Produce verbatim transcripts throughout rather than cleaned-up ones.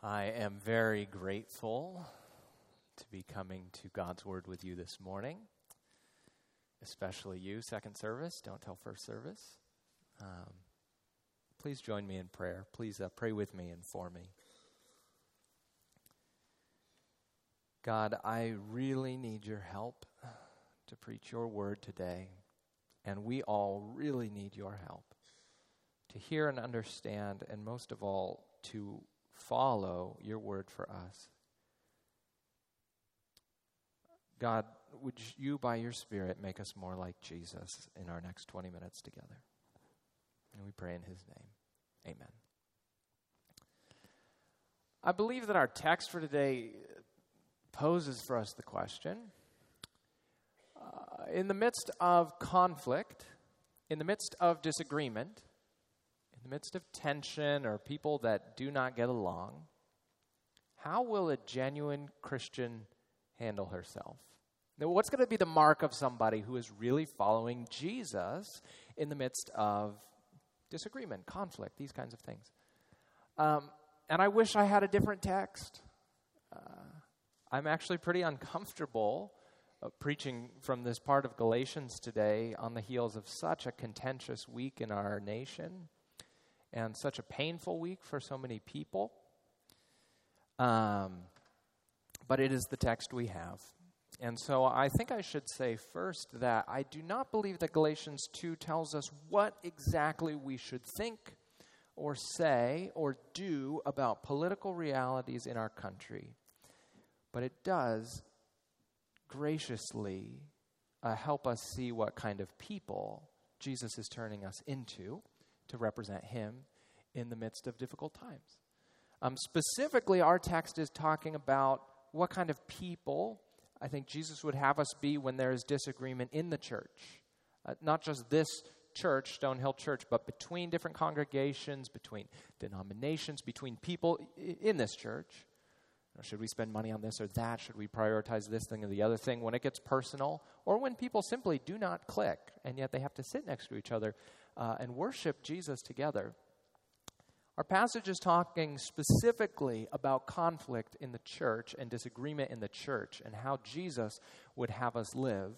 I am very grateful to be coming to God's Word with you this morning, especially you, second service. Don't tell first service. Um, please join me in prayer. Please uh, pray with me and for me. God, I really need your help to preach your word today, and we all really need your help to hear and understand, and most of all, to follow your word for us. God, would you, by your Spirit, make us more like Jesus in our next twenty minutes together? And we pray in his name. Amen. I believe that our text for today poses for us the question, uh, in the midst of conflict, in the midst of disagreement, in the midst of tension or people that do not get along, how will a genuine Christian handle herself? Now, what's going to be the mark of somebody who is really following Jesus in the midst of disagreement, conflict, these kinds of things? Um, and I wish I had a different text. Uh, I'm actually pretty uncomfortable uh, preaching from this part of Galatians today on the heels of such a contentious week in our nation and such a painful week for so many people. Um, but it is the text we have. And so I think I should say first that I do not believe that Galatians two tells us what exactly we should think or say or do about political realities in our country. But it does graciously uh, help us see what kind of people Jesus is turning us into to represent him in the midst of difficult times. Um, specifically, our text is talking about what kind of people I think Jesus would have us be when there is disagreement in the church. Uh, not just this church, Stonehill Church, but between different congregations, between denominations, between people I- in this church. Should we spend money on this or that? Should we prioritize this thing or the other thing? When it gets personal, or when people simply do not click, and yet they have to sit next to each other uh, and worship Jesus together. Our passage is talking specifically about conflict in the church and disagreement in the church and how Jesus would have us live.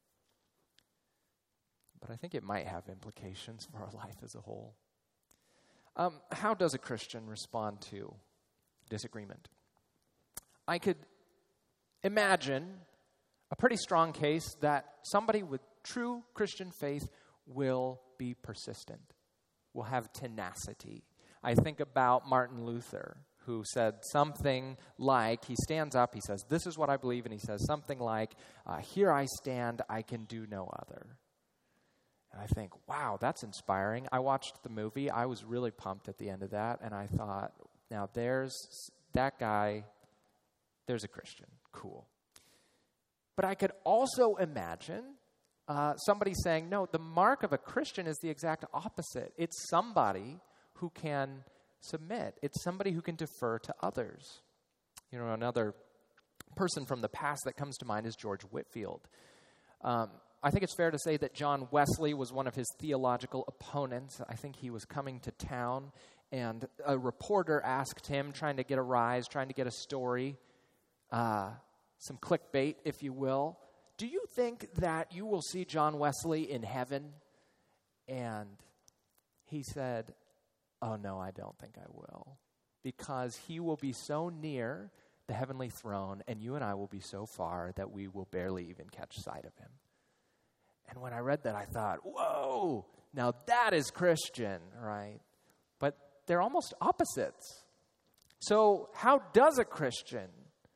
But I think it might have implications for our life as a whole. Um, how does a Christian respond to disagreement? I could imagine a pretty strong case that somebody with true Christian faith will be persistent, will have tenacity. I think about Martin Luther, who said something like, he stands up, he says, "This is what I believe," and he says something like, uh, "Here I stand, I can do no other." And I think, wow, that's inspiring. I watched the movie. I was really pumped at the end of that, and I thought, now there's that guy. There's a Christian. Cool. But I could also imagine uh, somebody saying, no, the mark of a Christian is the exact opposite. It's somebody who can submit. It's somebody who can defer to others. You know, another person from the past that comes to mind is George Whitefield. Um, I think it's fair to say that John Wesley was one of his theological opponents. I think he was coming to town, and a reporter asked him, trying to get a rise, trying to get a story, Uh, some clickbait, if you will. "Do you think that you will see John Wesley in heaven?" And he said, "Oh, no, I don't think I will, because he will be so near the heavenly throne, and you and I will be so far that we will barely even catch sight of him." And when I read that, I thought, whoa, now that is Christian, right? But they're almost opposites. So how does a Christian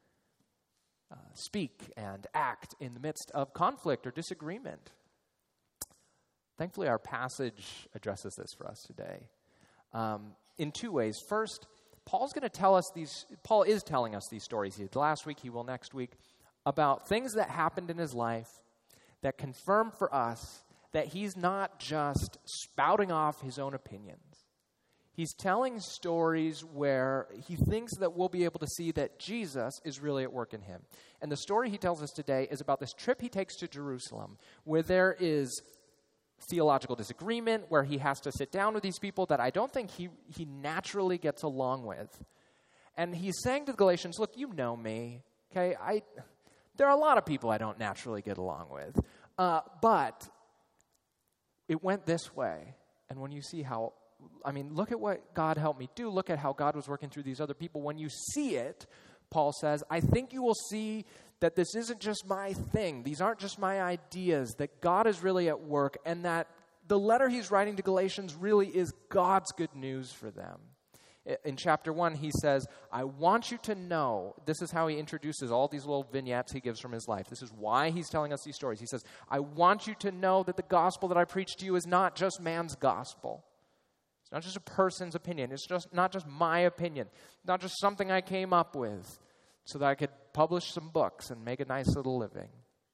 Uh, speak and act in the midst of conflict or disagreement? Thankfully, our passage addresses this for us today um, in two ways. First, Paul's going to tell us these, Paul is telling us these stories. He did last week, he will next week, about things that happened in his life that confirm for us that he's not just spouting off his own opinions. He's telling stories where he thinks that we'll be able to see that Jesus is really at work in him. And the story he tells us today is about this trip he takes to Jerusalem, where there is theological disagreement, where he has to sit down with these people that I don't think he, he naturally gets along with. And he's saying to the Galatians, look, you know me, okay? I, there are a lot of people I don't naturally get along with, uh, but it went this way. And when you see how, I mean, look at what God helped me do. Look at how God was working through these other people. When you see it, Paul says, I think you will see that this isn't just my thing. These aren't just my ideas, that God is really at work, and that the letter he's writing to Galatians really is God's good news for them. In chapter one, he says, I want you to know, this is how he introduces all these little vignettes he gives from his life. This is why he's telling us these stories. He says, I want you to know that the gospel that I preach to you is not just man's gospel. It's not just a person's opinion. It's just not just my opinion. Not just something I came up with so that I could publish some books and make a nice little living.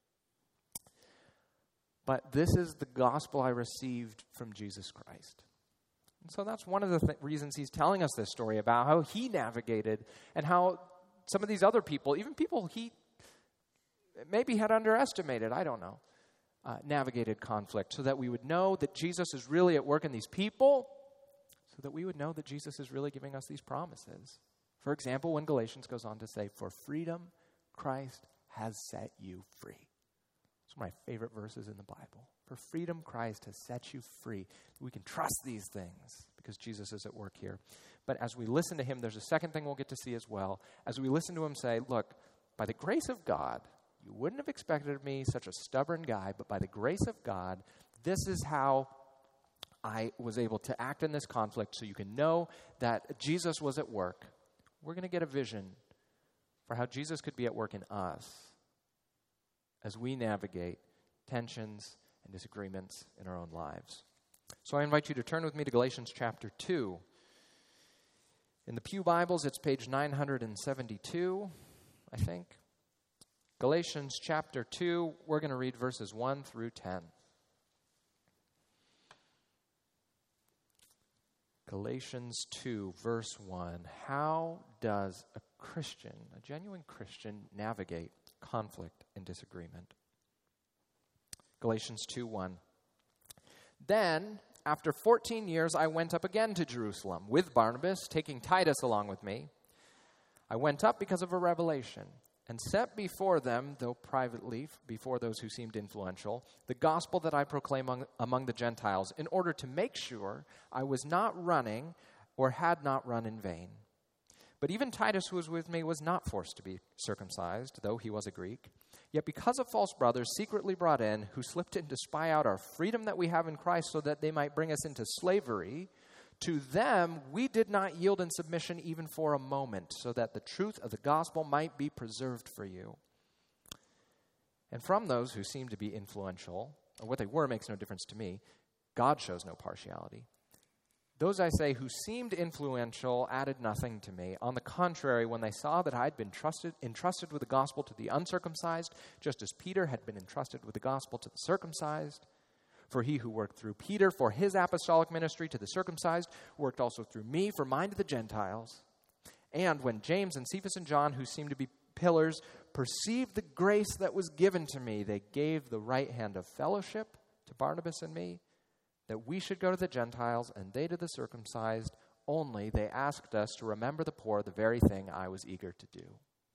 But this is the gospel I received from Jesus Christ. And so that's one of the th- reasons he's telling us this story about how he navigated and how some of these other people, even people he maybe had underestimated, I don't know, uh, navigated conflict so that we would know that Jesus is really at work in these people, so that we would know that Jesus is really giving us these promises. For example, when Galatians goes on to say, for freedom, Christ has set you free. It's one of my favorite verses in the Bible. For freedom, Christ has set you free. We can trust these things because Jesus is at work here. But as we listen to him, there's a second thing we'll get to see as well. As we listen to him say, look, by the grace of God, you wouldn't have expected me, such a stubborn guy, but by the grace of God, this is how I was able to act in this conflict so you can know that Jesus was at work. We're going to get a vision for how Jesus could be at work in us as we navigate tensions and disagreements in our own lives. So I invite you to turn with me to Galatians chapter two. In the Pew Bibles, it's page nine seventy-two, I think. Galatians chapter two, we're going to read verses one through ten. Galatians two, verse one. How does a Christian, a genuine Christian, navigate conflict and disagreement? Galatians two one. Then, after fourteen years, I went up again to Jerusalem with Barnabas, taking Titus along with me. I went up because of a revelation, and set before them, though privately, before those who seemed influential, the gospel that I proclaim among, among the Gentiles, in order to make sure I was not running or had not run in vain. But even Titus, who was with me, was not forced to be circumcised, though he was a Greek. Yet because of false brothers secretly brought in, who slipped in to spy out our freedom that we have in Christ so that they might bring us into slavery, to them we did not yield in submission even for a moment, so that the truth of the gospel might be preserved for you. And from those who seemed to be influential, or what they were makes no difference to me, God shows no partiality. Those, I say, who seemed influential added nothing to me. On the contrary, when they saw that I had been trusted, entrusted with the gospel to the uncircumcised, just as Peter had been entrusted with the gospel to the circumcised, for he who worked through Peter for his apostolic ministry to the circumcised worked also through me for mine to the Gentiles. And when James and Cephas and John, who seemed to be pillars, perceived the grace that was given to me, they gave the right hand of fellowship to Barnabas and me, that we should go to the Gentiles and they to the circumcised. Only they asked us to remember the poor, the very thing I was eager to do.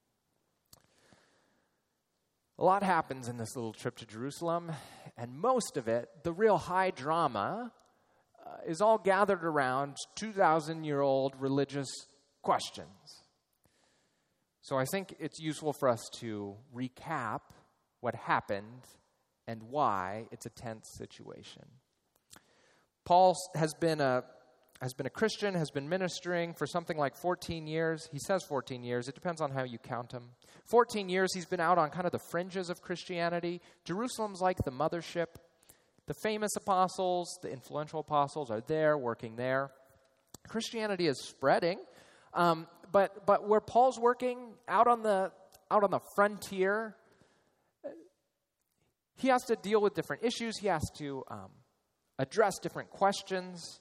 A lot happens in this little trip to Jerusalem, and most of it, the real high drama, uh, is all gathered around two thousand year old religious questions. So I think it's useful for us to recap what happened and why it's a tense situation. Paul has been a has been a Christian, has been ministering for something like fourteen years. He says fourteen years. It depends on how you count him. fourteen years he's been out on kind of the fringes of Christianity. Jerusalem's like the mothership. The famous apostles, the influential apostles are there, working there. Christianity is spreading. Um, but but where Paul's working out on the out on the frontier, he has to deal with different issues. He has to um, address different questions.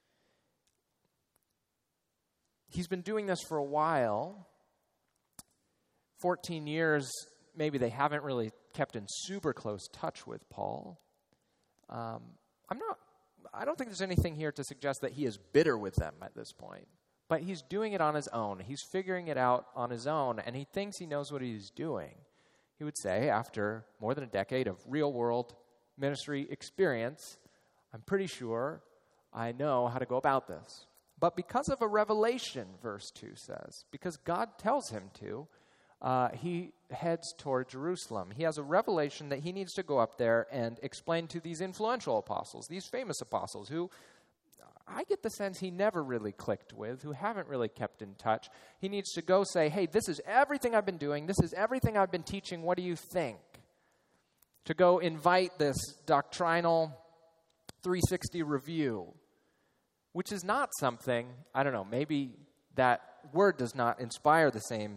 He's been doing this for a while. fourteen years, maybe they haven't really kept in super close touch with Paul. Um, I'm not, I don't think there's anything here to suggest that he is bitter with them at this point. But he's doing it on his own. He's figuring it out on his own, and he thinks he knows what he's doing. He would say, after more than a decade of real-world ministry experience, I'm pretty sure I know how to go about this. But because of a revelation, verse two says, because God tells him to, uh, he heads toward Jerusalem. He has a revelation that he needs to go up there and explain to these influential apostles, these famous apostles, who I get the sense he never really clicked with, who haven't really kept in touch. He needs to go say, hey, this is everything I've been doing. This is everything I've been teaching. What do you think? To go invite this doctrinal three sixty review, which is not something, I don't know, maybe that word does not inspire the same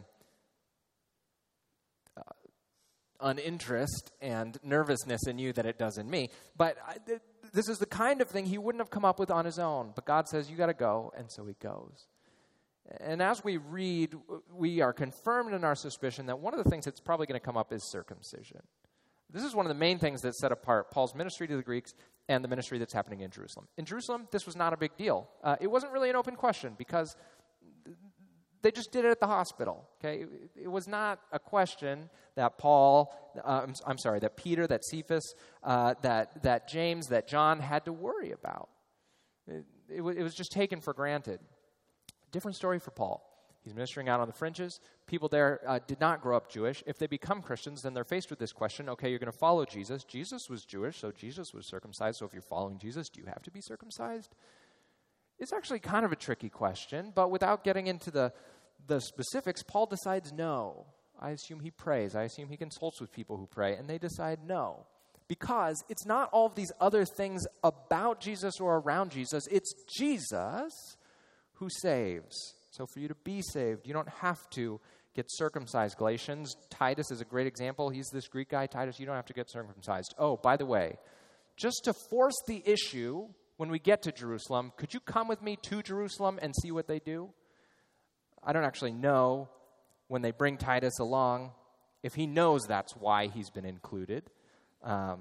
uh, uninterest and nervousness in you that it does in me. But I, th- this is the kind of thing he wouldn't have come up with on his own. But God says, you got to go, and so he goes. And as we read, we are confirmed in our suspicion that one of the things that's probably going to come up is circumcision. This is one of the main things that set apart Paul's ministry to the Greeks and the ministry that's happening in Jerusalem. In Jerusalem, this was not a big deal. Uh, it wasn't really an open question because they just did it at the hospital. Okay, it, it was not a question that Paul, uh, I'm, I'm sorry, that Peter, that Cephas, uh, that that James, that John had to worry about. It, it, w- it was just taken for granted. Different story for Paul. He's ministering out on the fringes. People there uh, did not grow up Jewish. If they become Christians, then they're faced with this question, okay, you're going to follow Jesus. Jesus was Jewish, so Jesus was circumcised. So if you're following Jesus, do you have to be circumcised? It's actually kind of a tricky question, but without getting into the, the specifics, Paul decides no. I assume he prays. I assume he consults with people who pray, and they decide no. Because it's not all of these other things about Jesus or around Jesus. It's Jesus who saves. So for you to be saved, you don't have to get circumcised. Galatians, Titus is a great example. He's this Greek guy. Titus, you don't have to get circumcised. Oh, by the way, just to force the issue, when we get to Jerusalem, could you come with me to Jerusalem and see what they do? I don't actually know when they bring Titus along if he knows that's why he's been included. Um,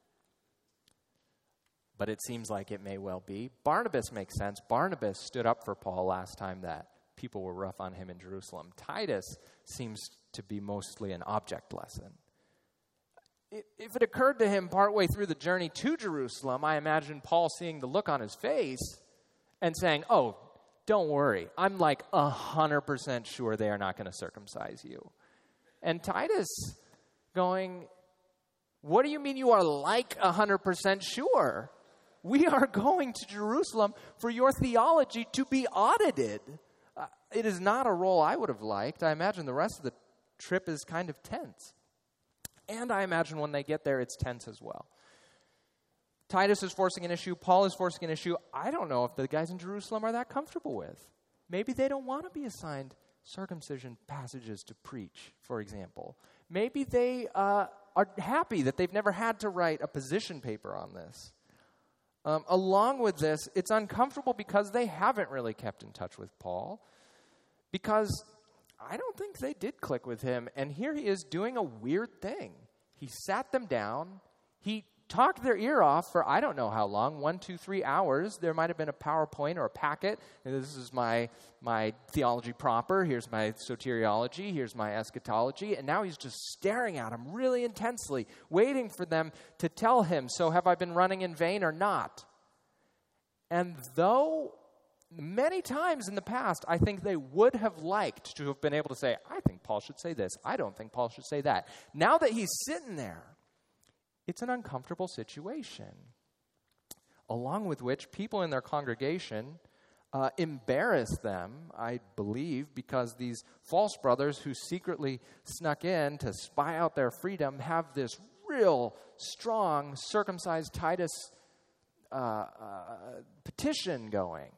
but it seems like it may well be. Barnabas makes sense. Barnabas stood up for Paul last time that people were rough on him in Jerusalem. Titus seems to be mostly an object lesson. If it occurred to him partway through the journey to Jerusalem, I imagine Paul seeing the look on his face and saying, oh, don't worry. I'm like one hundred percent sure they are not going to circumcise you. And Titus going, what do you mean you are like one hundred percent sure? We are going to Jerusalem for your theology to be audited. Uh, it is not a role I would have liked. I imagine the rest of the trip is kind of tense. And I imagine when they get there, it's tense as well. Titus is forcing an issue. Paul is forcing an issue. I don't know if the guys in Jerusalem are that comfortable with. Maybe they don't want to be assigned circumcision passages to preach, for example. Maybe they uh, are happy that they've never had to write a position paper on this. Um, along with this, it's uncomfortable because they haven't really kept in touch with Paul, because I don't think they did click with him, and here he is doing a weird thing. He sat them down, he talked their ear off for I don't know how long, one, two, three hours. There might have been a PowerPoint or a packet. And this is my my theology proper. Here's my soteriology. Here's my eschatology. And now he's just staring at them really intensely, waiting for them to tell him, so have I been running in vain or not? And though many times in the past, I think they would have liked to have been able to say, I think Paul should say this. I don't think Paul should say that. Now that he's sitting there, it's an uncomfortable situation, along with which people in their congregation uh, embarrass them, I believe, because these false brothers who secretly snuck in to spy out their freedom have this real strong circumcised Titus uh, uh, petition going.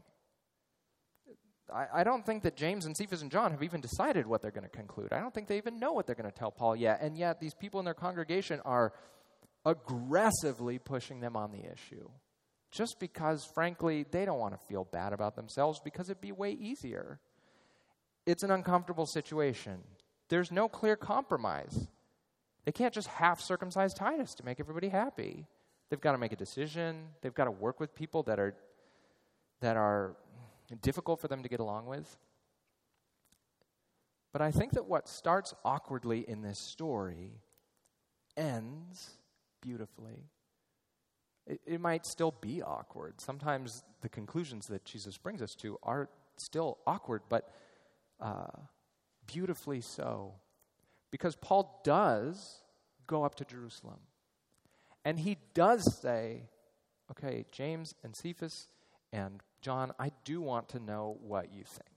I, I don't think that James and Cephas and John have even decided what they're going to conclude. I don't think they even know what they're going to tell Paul yet, and yet these people in their congregation are aggressively pushing them on the issue, just because, frankly, they don't want to feel bad about themselves because it'd be way easier. It's an uncomfortable situation. There's no clear compromise. They can't just half circumcise Titus to make everybody happy. They've got to make a decision. They've got to work with people that are that are difficult for them to get along with. But I think that what starts awkwardly in this story ends beautifully. It, it might still be awkward. Sometimes the conclusions that Jesus brings us to are still awkward, but uh, beautifully so. Because Paul does go up to Jerusalem. And he does say, okay, James and Cephas and John, I do want to know what you think.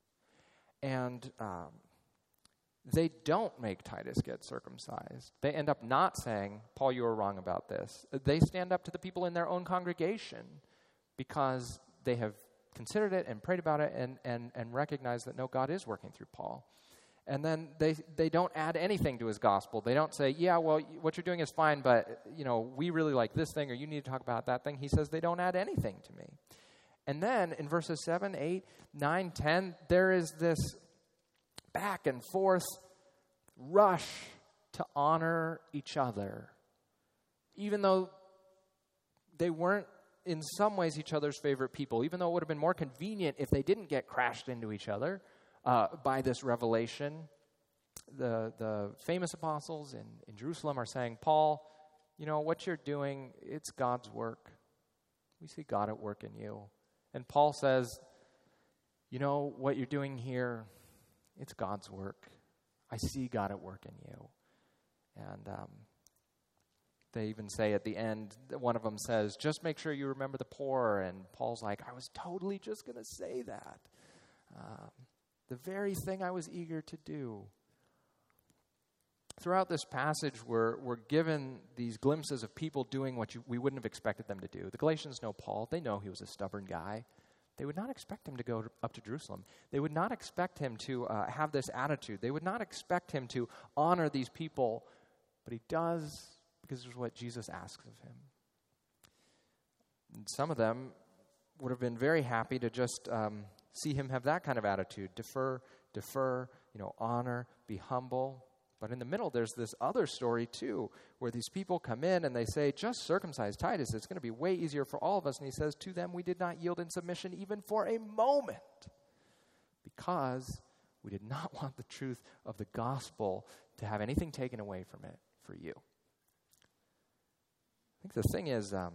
And um, they don't make Titus get circumcised. They end up not saying, Paul, you were wrong about this. They stand up to the people in their own congregation because they have considered it and prayed about it and, and, and recognize that, no, God is working through Paul. And then they they don't add anything to his gospel. They don't say, yeah, well, what you're doing is fine, but, you know, we really like this thing or you need to talk about that thing. He says they don't add anything to me. And then in verses seven, eight, nine, ten, there is this back and forth rush to honor each other. Even though they weren't in some ways each other's favorite people, even though it would have been more convenient if they didn't get crashed into each other uh, by this revelation. The, the famous apostles in, in Jerusalem are saying, Paul, you know, what you're doing, it's God's work. We see God at work in you. And Paul says, you know, what you're doing here, it's God's work. I see God at work in you. And um, they even say at the end, one of them says, just make sure you remember the poor. And Paul's like, I was totally just going to say that. Um, the very thing I was eager to do. Throughout this passage, we're, we're given these glimpses of people doing what you, we wouldn't have expected them to do. The Galatians know Paul. They know he was a stubborn guy. They would not expect him to go up to Jerusalem. They would not expect him to uh, have this attitude. They would not expect him to honor these people. But he does because it's what Jesus asks of him. And some of them would have been very happy to just um, see him have that kind of attitude. Defer, defer, you know, honor, be humble. But in the middle, there's this other story, too, where these people come in and they say, just circumcise Titus. It's going to be way easier for all of us. And he says, to them, we did not yield in submission even for a moment because we did not want the truth of the gospel to have anything taken away from it for you. I think the thing is, um,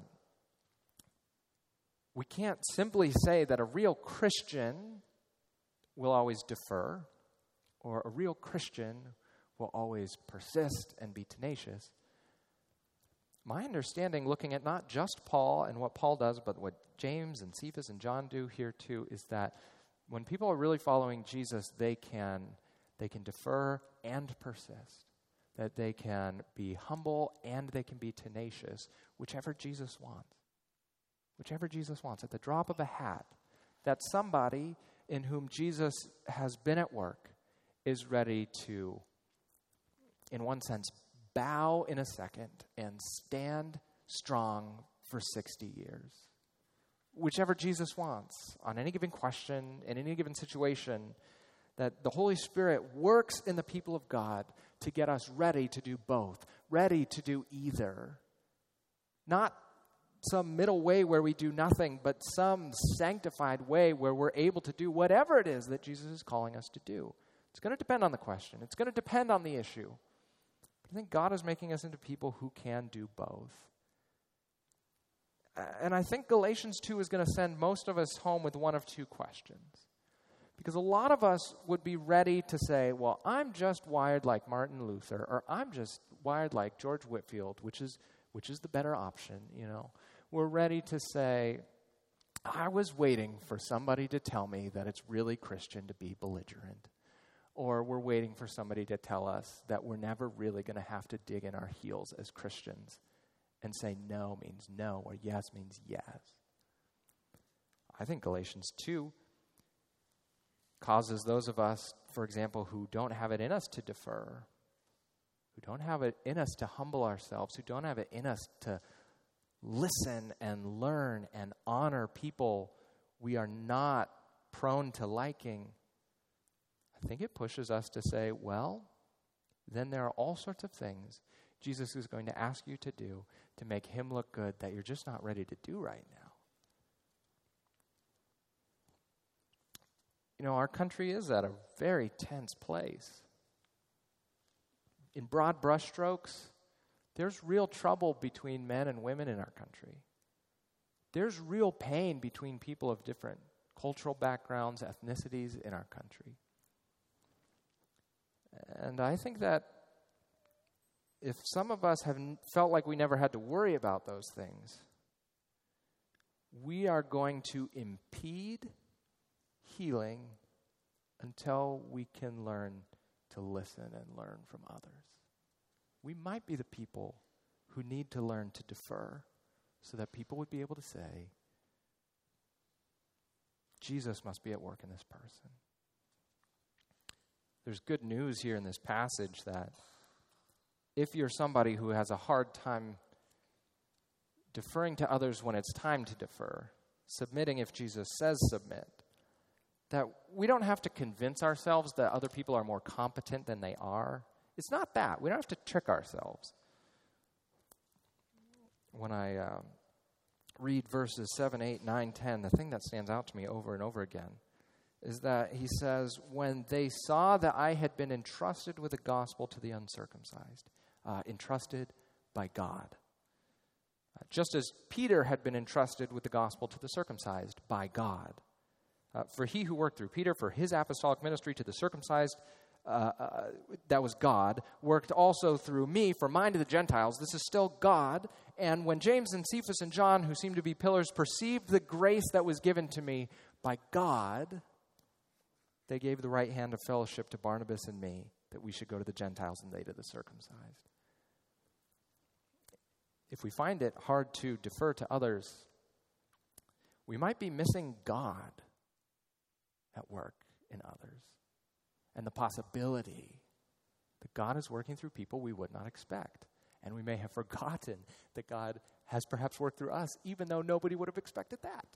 we can't simply say that a real Christian will always defer or a real Christian will always persist and be tenacious. My understanding, looking at not just Paul and what Paul does, but what James and Cephas and John do here too, is that when people are really following Jesus, they can they can defer and persist. That they can be humble and they can be tenacious, whichever Jesus wants. Whichever Jesus wants. At the drop of a hat, that somebody in whom Jesus has been at work is ready to, in one sense, bow in a second and stand strong for sixty years. Whichever Jesus wants, on any given question, in any given situation, that the Holy Spirit works in the people of God to get us ready to do both, ready to do either. Not some middle way where we do nothing, but some sanctified way where we're able to do whatever it is that Jesus is calling us to do. It's going to depend on the question. It's going to depend on the issue. I think God is making us into people who can do both. And I think Galatians two is going to send most of us home with one of two questions. Because a lot of us would be ready to say, well, I'm just wired like Martin Luther, or I'm just wired like George Whitefield, which is which is the better option, you know. We're ready to say, I was waiting for somebody to tell me that it's really Christian to be belligerent. Or we're waiting for somebody to tell us that we're never really going to have to dig in our heels as Christians and say no means no or yes means yes. I think Galatians two causes those of us, for example, who don't have it in us to defer, who don't have it in us to humble ourselves, who don't have it in us to listen and learn and honor people we are not prone to liking. I think it pushes us to say, well, then there are all sorts of things Jesus is going to ask you to do to make him look good that you're just not ready to do right now. You know, our country is at a very tense place. In broad brushstrokes, there's real trouble between men and women in our country. There's real pain between people of different cultural backgrounds, ethnicities in our country. And I think that if some of us have felt like we never had to worry about those things, we are going to impede healing until we can learn to listen and learn from others. We might be the people who need to learn to defer so that people would be able to say, Jesus must be at work in this person. There's good news here in this passage that if you're somebody who has a hard time deferring to others when it's time to defer, submitting if Jesus says submit, that we don't have to convince ourselves that other people are more competent than they are. It's not that. We don't have to trick ourselves. When I uh, read verses seven, eight, nine, ten, the thing that stands out to me over and over again is that he says, when they saw that I had been entrusted with the gospel to the uncircumcised, uh, entrusted by God. Uh, just as Peter had been entrusted with the gospel to the circumcised by God. Uh, for he who worked through Peter for his apostolic ministry to the circumcised, uh, uh, that was God, worked also through me for mine to the Gentiles. This is still God. And when James and Cephas and John, who seemed to be pillars, perceived the grace that was given to me by God, they gave the right hand of fellowship to Barnabas and me, that we should go to the Gentiles and they to the circumcised. If we find it hard to defer to others, we might be missing God at work in others, and the possibility that God is working through people we would not expect. And we may have forgotten that God has perhaps worked through us, even though nobody would have expected that.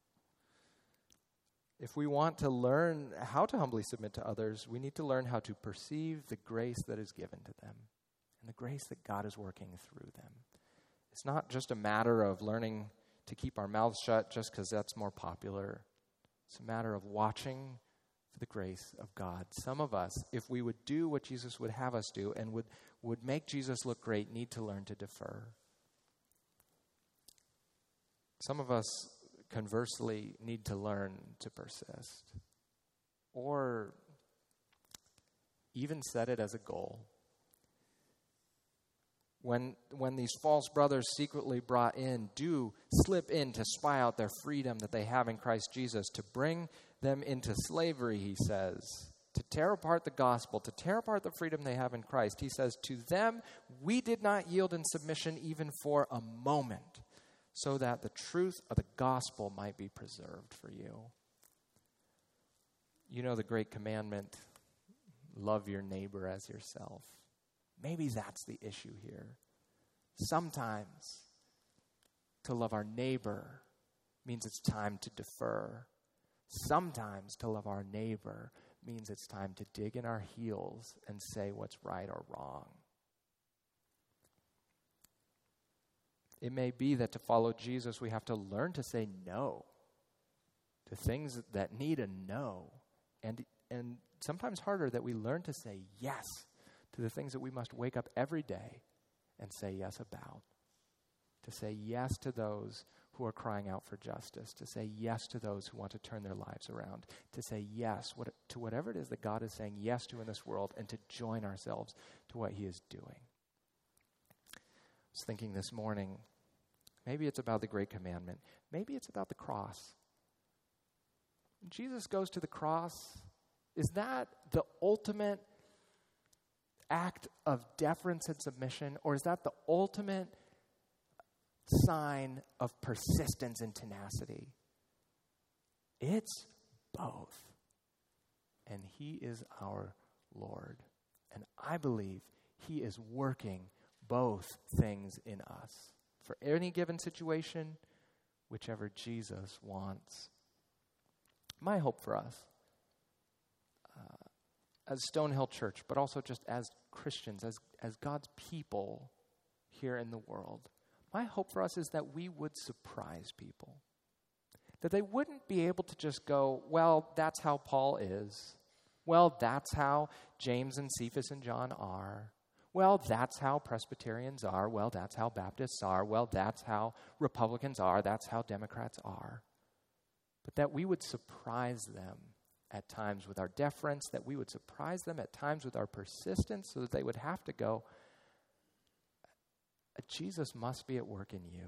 If we want to learn how to humbly submit to others, we need to learn how to perceive the grace that is given to them and the grace that God is working through them. It's not just a matter of learning to keep our mouths shut just because that's more popular. It's a matter of watching for the grace of God. Some of us, if we would do what Jesus would have us do and would, would make Jesus look great, need to learn to defer. Some of us, conversely, need to learn to persist, or even set it as a goal. When, when these false brothers secretly brought in do slip in to spy out their freedom that they have in Christ Jesus, to bring them into slavery, he says, to tear apart the gospel, to tear apart the freedom they have in Christ. He says, to them we did not yield in submission even for a moment, so that the truth of the gospel might be preserved for you. You know the great commandment, love your neighbor as yourself. Maybe that's the issue here. Sometimes to love our neighbor means it's time to defer. Sometimes to love our neighbor means it's time to dig in our heels and say what's right or wrong. It may be that to follow Jesus, we have to learn to say no to things that need a no. And, and sometimes harder, that we learn to say yes to the things that we must wake up every day and say yes about. To say yes to those who are crying out for justice. To say yes to those who want to turn their lives around. To say yes what, to whatever it is that God is saying yes to in this world, and to join ourselves to what he is doing. I was thinking this morning, maybe it's about the great commandment. Maybe it's about the cross. When Jesus goes to the cross, is that the ultimate act of deference and submission, or is that the ultimate sign of persistence and tenacity? It's both. And he is our Lord. And I believe he is working both things in us for any given situation, whichever Jesus wants. My hope for us, uh, as Stonehill Church, but also just as Christians, as, as God's people here in the world, my hope for us is that we would surprise people. that they wouldn't be able to just go, well, that's how Paul is. Well, that's how James and Cephas and John are. Well, that's how Presbyterians are. Well, that's how Baptists are. Well, that's how Republicans are. That's how Democrats are. But that we would surprise them at times with our deference, that we would surprise them at times with our persistence, so that they would have to go, Jesus must be at work in you.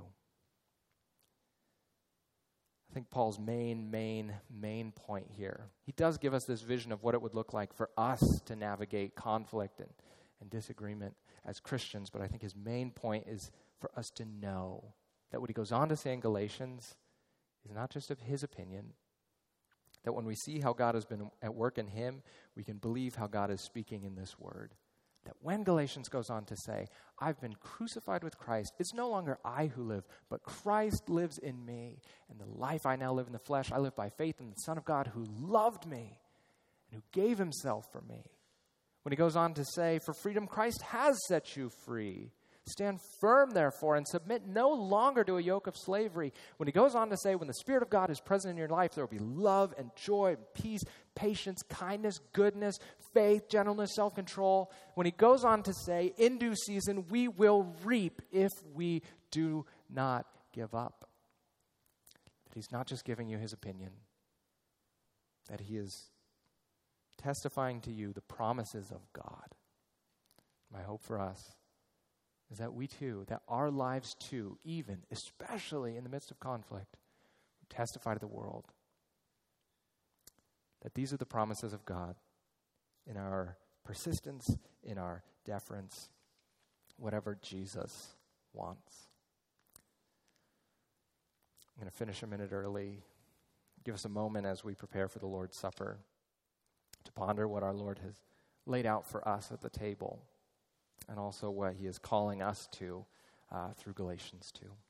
I think Paul's main, main, main point here, he does give us this vision of what it would look like for us to navigate conflict and, and disagreement as Christians, but I think his main point is for us to know that what he goes on to say in Galatians is not just of his opinion, that when we see how God has been at work in him, we can believe how God is speaking in this word. That when Galatians goes on to say, I've been crucified with Christ, it's no longer I who live, but Christ lives in me. And the life I now live in the flesh, I live by faith in the Son of God who loved me and who gave himself for me. When he goes on to say, for freedom Christ has set you free. Stand firm, therefore, and submit no longer to a yoke of slavery. When he goes on to say, when the Spirit of God is present in your life, there will be love and joy and peace, patience, kindness, goodness, faith, gentleness, self-control. When he goes on to say, in due season, we will reap if we do not give up. That he's not just giving you his opinion, that he is testifying to you the promises of God. My hope for us is that we too, that our lives too, even, especially in the midst of conflict, testify to the world that these are the promises of God in our persistence, in our deference, whatever Jesus wants. I'm going to finish a minute early. Give us a moment as we prepare for the Lord's Supper to ponder what our Lord has laid out for us at the table, and also what he is calling us to uh, through Galatians two.